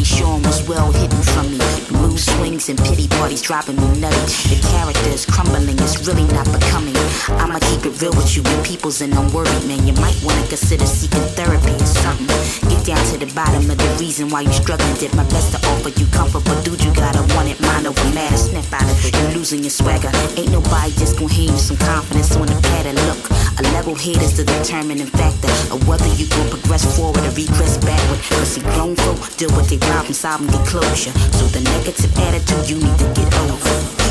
Sean was well hidden from me. Mood swings and pity parties dropping me nutty. The character is crumbling, it's really not becoming. I'ma keep it real with you, your people's an unworried man. You might wanna consider seeking therapy or something. Get down to the bottom of the reason why you struggling. Did my best to offer you comfort, but dude, you gotta want it. Mind over matter, snap out of it. You're losing your swagger. Ain't nobody just gonna hand you some confidence on the pattern. Look, a level head is the determining factor of whether you gon' progress forward or regress backward. But see, grown folk deal with their problems, solving their closure. So the negative attitude you need to get over.